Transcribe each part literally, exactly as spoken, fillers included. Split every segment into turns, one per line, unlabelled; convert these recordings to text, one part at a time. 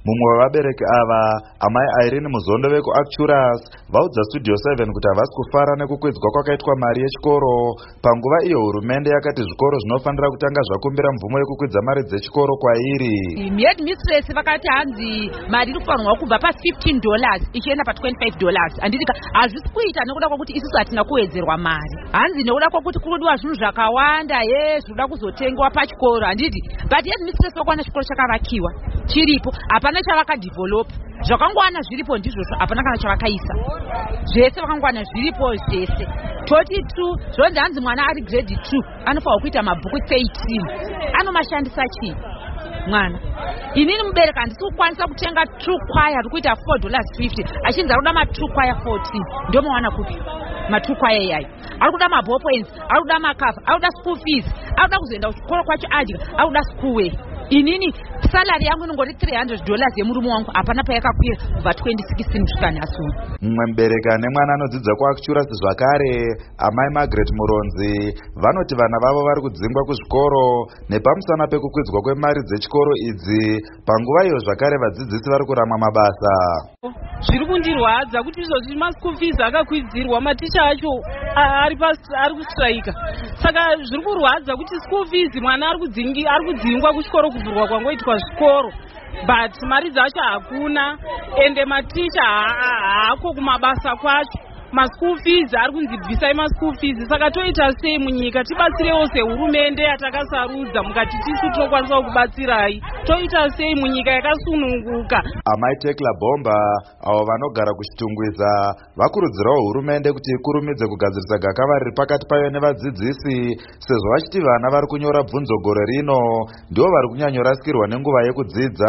Mumwe wavabereki ava, amai Irene Muzondo vekuActurus, vaudza Studio seven kuti havasi kufara nekukwidzwa kwakaitwa mari yechikoro. Panguva iyo hurumende yakati zvikoro zvinofanira kutanga zvakumbira mvumo yekukwidza mari dzechikoro kwairi.
Headmistress vakati hanzi mari iri kufanirwa kubva pa fifteen dollars ichienda pa twenty-five dollars. Anditi hazvisi kuita nekuda kwokuti isusu hatina kuwedzerwa mari. Hanzi nekuda kwokuti kurudiwa zvinhu zvakawanda ye zvinoda kuzotengwa pachikoro. Anditi but headmistress vakwana chikoro chakavakiwa chiripo, hapana chavakadevelop. Zvakangwana zviripo ndizvozvo, hapana kana chavakaisa. Zvese vakangwana zviripo zvese. Toti tu zvonzi hanzi mwana ari grade two anofanirwa kuita mabhuku thirteen. Anomashandisa chii mwana? Inini mubereki handisi kukwanisa kutenga true choir ari kuita four dollars fifty, achinzi ari kuda ma true choir fourteen. Ndio mawana kupi ma true choir yayi. Ari kuda ma ballpoints, ari kuda makafu, ari kuda school fees, ari kuda kuzoenda kuchikoro kwacho adya, ari kuda school wear. Inini salary yangu inongori three hundred dollars yemurume wangu, hapana payakakwira kubva twenty sixteen kusvika nhasi.
Mumwe mubereki ane mwana anodzidza kuActurus zvakare, amai Margaret Muronzi, vanoti vana vavo vari kudzingwa kuzvikoro nepamusana pekukwidzwa kwemari dzechikoro idzi. Panguva iyo zvakare vadzidzisi vari kurama mabasa.
Zviri kundirwadza kuti izvozvi maschool fees akakwidzirwa, maticha acho ari ari kustrike. Saka zviri kurwadza kuti school fees mwana ari kudzingi ari kudzingwa kuchikoro kuvhurwa kwangoitwa zvikoro, but mari dzacho hakuna, ende maticha haako kumabasa kwacho. Maschool fees ari kunzibvisai maschool fees. Saka toita sei munyika? Tibatsirewo sehurumende yatakasarudza mukati tisu tinokwanisa kubatsirai. Toita sei munyika yakasununguka?
Amai Tekla Bomba, avo vanogara kuchitungwiza, vakurudzirawo hurumende kuti ikurumidze kugadzirisa gakava riri pakati payo nevadzidzisi, sezvo vachiti vana vari kunyora bvunzo gore rino ndivo vari kunyanyorasikirwa nenguva yekudzidza.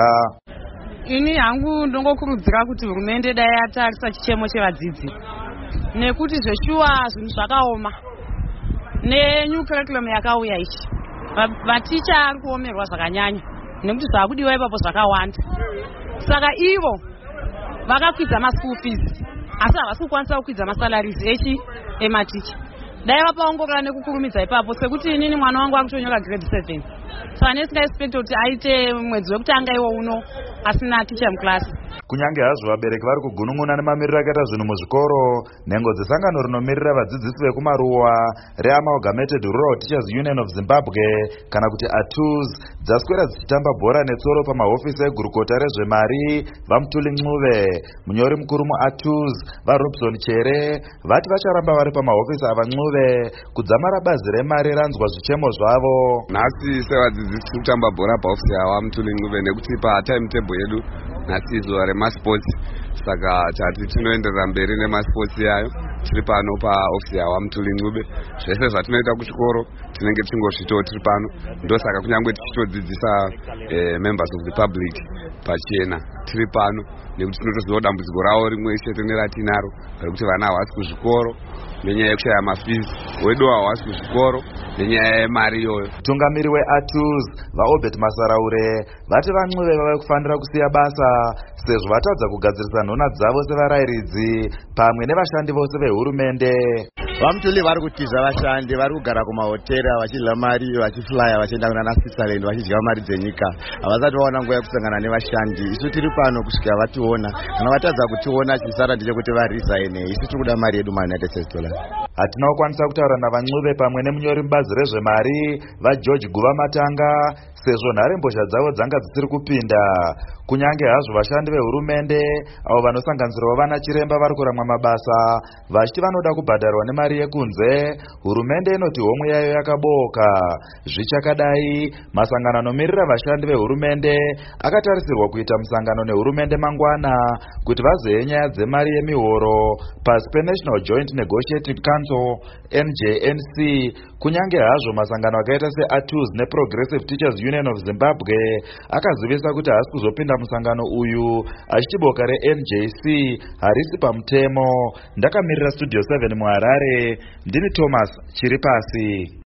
Ini hangu ndongokurudzira kuti hurumende dai yatarisa chichemo chevadzidzi, nekuti zveshuwa zvinhu zvakaoma nenew curriculum yakauya ichi, maticha ari kuomerwa zvakanyanya nekuti zvakudiwa ipapo zvakawanda. Saka ivo vakakwidza maschool fees asi havasi kukwanisa kukwidza masalaries echi ematicha. Dai vapaongorora nekukurumidza ipapo, sekuti inini mwana wangu akutonyora grade seven, saka nesingaexpect kuti aite mwedzi wekutanga iwo uno asina ticha muklasi.
Kunyange hazvo vabereki vari kugunun'una nemamiriro akaita zvinhu muzvikoro, nhengo dzesangano rinomirira vadzidzisi vekumaruwa reAmalgamated Rural Teachers Union of Zimbabwe kana kuti A T U Z dzaswera dzichitamba bhora netsoro pamahofisi egurukota rezvemari vaMutuli Ncube. Munyori mukuru muA T U Z vaRobson Chere vati vacharamba vari pamahofisi ava Ncube kudzamara bazi remari ranzwa zvichemo zvavo.
Nhasi sevadzidzisi kutamba bhora pahofisi yava Mutuli Ncube nekuti patimetable yedu nhasi zuva remasports, saka tati tinoenderera mberi nemasports yayo tiri pano paofisi yava Mutuli Ncube. Zvese zvatinoita kuchikoro tinenge tichingozvitawo tiri pano, ndosaka kunyange tichitodzidzisa eh, members of the public pachena tiri pano, nekuti tinotoziva dambudziko ravo rimwe chete neratinaro rekuti vana havasi kuzvikoro nenyaya yekushaya mafees, wedu havasi kuzvikoro nenyaya yemari iyoyo.
Mutungamiri weA T U Z vaObert Masaraure vati vaNcube vave kufanira kusiya basa sezvo vatadza kugadzirisa nhona dzavo sevarairidzi pamwe nevashandi vose vehurumende.
VaMutuli vari kutiza vashandi, vari kugara kumahotera vachidya mari, vachiflya vachienda kunana Switzerland vachidya mari dzenyika. Havasati vaona nguva yekusangana nevashandi. Isu tiri pano kusvika vationa, kana vatadza kutiona chisara ndechekuti varesign. Isu tiri kuda mari yedu ma-United States dollars.
Hatina kukwanisa kutaura navaNcube pamwe nemunyori mubazi rezvemari vaGeorge Guva Matanga sezvo nharembozha dzavo dzanga dzisiri kupinda. Kunyange hazvo vashandi vehurumende avo vanosanganisirawo vana chiremba vari kuramwa mabasa vachiti vanoda kubhadharwa nemari yekunze, hurumende inoti homwe yayo yakabooka. Zvichakadai, masangano anomirira vashandi vehurumende akatarisirwa kuita musangano nehurumende mangwana kuti vazoye nyaya dzemari yemihoro pasi peNational Joint Negotiating Council N J N C. Kunyange hazvo masangano akaita seA T U Z neProgressive Teachers Union of Zimbabwe akazivisa kuti haasi kuzopinda musangano uyu achiti boka reN J C harisi pamutemo. Ndakamirira Studio seven muHarare, ndini Thomas Chiripasi.